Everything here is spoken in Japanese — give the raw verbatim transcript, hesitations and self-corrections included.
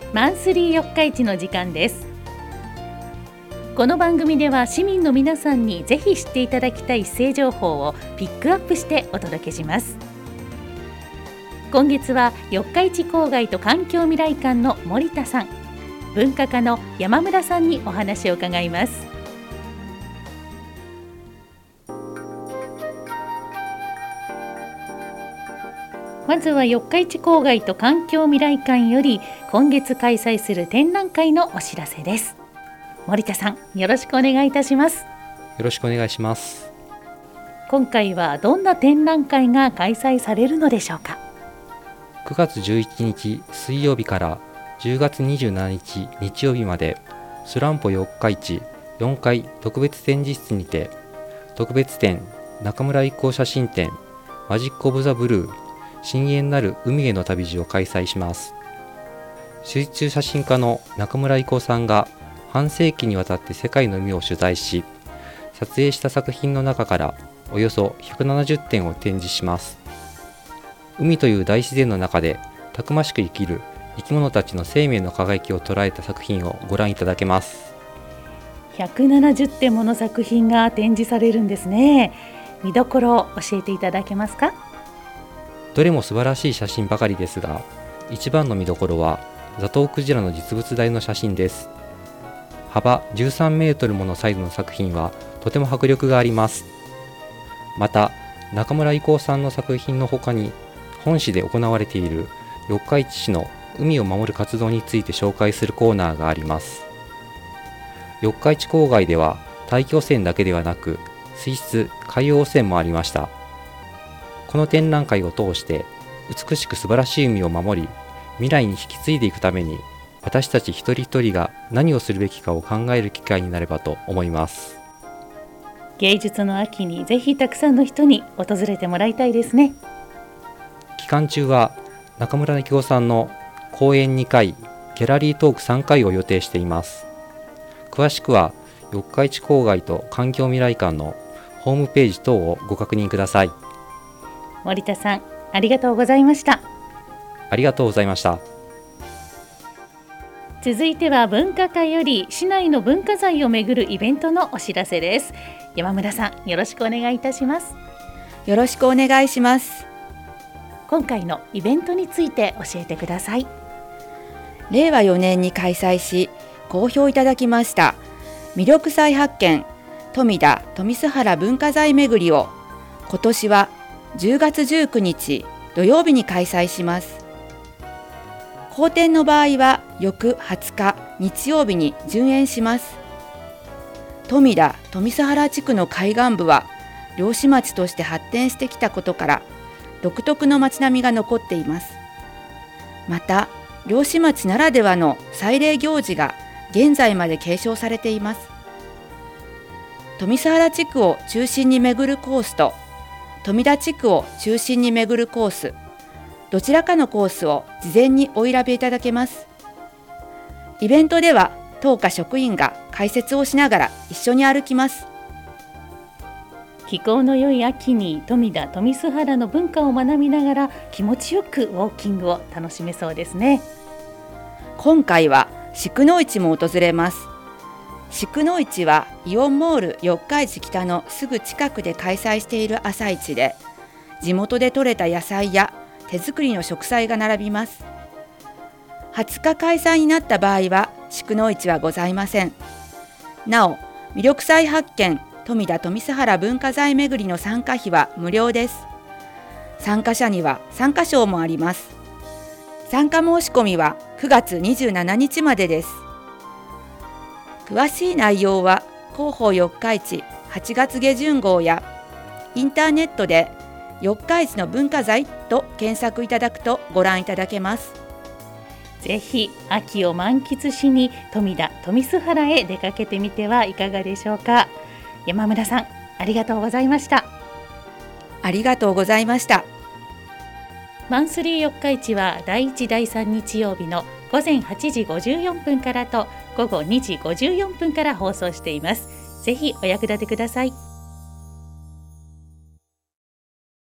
マンスリー四日市の時間です。この番組では市民の皆さんにぜひ知っていただきたい市政情報をピックアップしてお届けします。今月は四日市郊外と環境未来館の森田さん、文化課の山村さんにお話を伺います。まずは四日市郊外と環境未来館より今月開催する展覧会のお知らせです。森田さん、よろしくお願いいたします。 よろしくお願いします。 今回はどんな展覧会が開催されるのでしょうか。 くがつじゅういちにち水曜日からじゅうがつにじゅうしちにち日曜日まで、スランポ四日市よんかい特別展示室にて、特別展中村一行写真展マジックオブザブルー深淵なる海への旅路を開催します。水中写真家の中村一行さんが半世紀にわたって世界の海を取材し、撮影した作品の中からおよそひゃくななじゅってんを展示します。海という大自然の中でたくましく生きる生き物たちの生命の輝きを捉えた作品をご覧いただけます。 ひゃくななじゅってんもの作品が展示されるんですね。見どころを教えていただけますか。 どれも素晴らしい写真ばかりですが、一番の見どころはザトウクジラの実物大の写真です。幅じゅうさんメートルものサイズの作品はとても迫力があります。また中村一行さんの作品の他に、本市で行われている四日市市の海を守る活動について紹介するコーナーがあります。四日市郊外では大気汚染だけではなく、水質・海洋汚染もありました。この展覧会を通して美しく素晴らしい海を守り、未来に引き継いでいくために、私たち一人一人が何をするべきかを考える機会になればと思います。 芸術の秋にぜひたくさんの人に訪れてもらいたいですね。 期間中は中村一行さんの講演にかい、ギャラリートークさんかいを予定しています。詳しくは四日市郊外と環境未来館のホームページ等をご確認ください。 森田さん、ありがとうございました。 ありがとうございました。 続いては文化課より市内の文化財をめぐるイベントのお知らせです。山村さん、よろしくお願いいたします。 よろしくお願いします。 今回のイベントについて教えてください。 れいわよねんに開催し好評いただきました魅力再発見富田富洲原文化財めぐりを、今年はじゅうがつじゅうくにち土曜日に開催します。後展の場合は翌はつか日曜日に順延します。富田富洲原地区の海岸部は漁師町として発展してきたことから独特の街並みが残っています。また漁師町ならではの祭礼行事が現在まで継承されています。富洲原地区を中心に巡るコースと富田地区を中心に巡るコース、どちらかのコースを事前にお選びいただけます。イベントでは当課職員が解説をしながら一緒に歩きます。 気候の良い秋に富田富洲原の文化を学びながら気持ちよくウォーキングを楽しめそうですね。 今回は宿野市も訪れます。宿野市はイオンモール四日市北のすぐ近くで開催している朝市で、地元で採れた野菜や手作りの食材が並びます。はつか開催になった場合は宿野市はございません。なお、魅力再発見富田富洲原文化財めぐりの参加費は無料です。参加者には参加賞もあります。参加申し込みはくがつにじゅうしちにちまでです。詳しい内容は広報四日市はちがつげじゅん号やインターネットで四日市の文化財と検索いただくとご覧いただけます。 ぜひ秋を満喫しに富田富洲原へ出かけてみてはいかがでしょうか。山村さん、ありがとうございました。 ありがとうございました。 マンスリー四日市はだいいちだいさん日曜日のごぜんはちじごじゅうよんぷんからとごごにじごじゅうよんぷんから放送しています。ぜひお役立てください。